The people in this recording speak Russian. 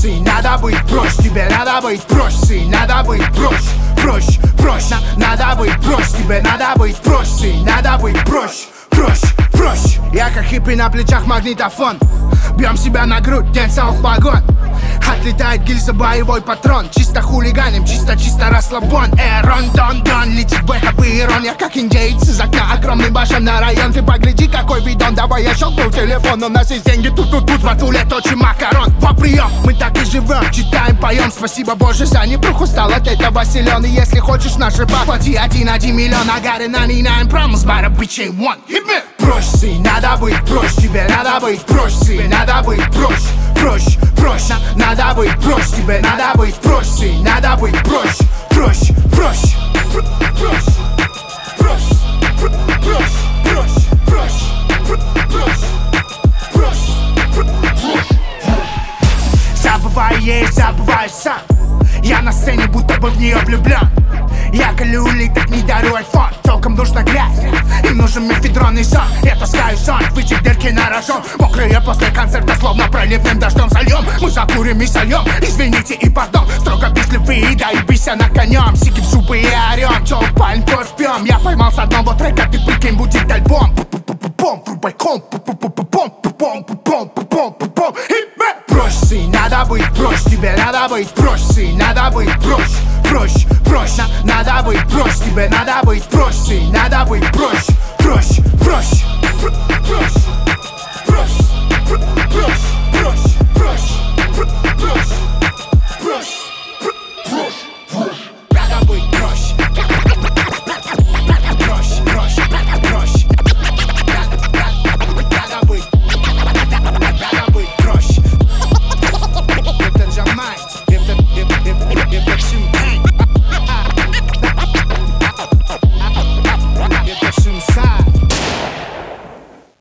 сын, надо быть проще. Тебе надо быть проще, сын, надо быть проще. Проще, проще, надо быть проще. Тебе надо быть проще, сын, надо быть проще. Проще, проще. Я как хиппи, на плечах магнитофон. Бьем себя на грудь, день целых погон. Отлетает гильза, боевой патрон. Чисто хулиганим, чисто расслабон. Рон-дон-дон, летит бэкап и ирон. Я как индейец из окна, огромный башен на район. Ты погляди, какой бидон, давай я щелкну телефон. У нас есть деньги, тут-тут-тут, в атуле точим макарон. По прием, мы так и живем, читаем, поем. Спасибо Боже за непрух, устал от этого силен. И если хочешь наш рэп, плати 1 миллион. I got it 99 problems, but a bitch ain't one. Проще, сын, надо быть проще. Тебе надо быть проще, сын, надо быть проще. Проще, проще, надо быть проще. Тебе надо быть проще, сын, надо быть проще. Проще, проще, проще, проще, проще, проще, проще, проще. Забываю есть, забываю сам. Я на сцене, будто бы в нее влюблен. Я колю улиток, не дарю айфон. Толком нужна грязь, им нужен мефедронный сон. Я таскаю сон, вытек дырки на рожон. Мокрые после концерта, словно проливным дождем зальем. Мы закурим и сольем, извините и пардон. Строго без любви, да и бися на конем. Сидим зубы и орем, челк пальм, кофе пьем. Я поймал с одного трека, ты прикинь, будет альбом. Пум-пум-пум, врубай комп, пум-пум-пум-пум-пум-пум-пум. Проще, сын, надо быть проще. Тебе надо быть проще, сын, надо быть проще. Проще, проще, надо быть проще. Тебе надо быть проще, сын, надо быть проще. Проще, проще.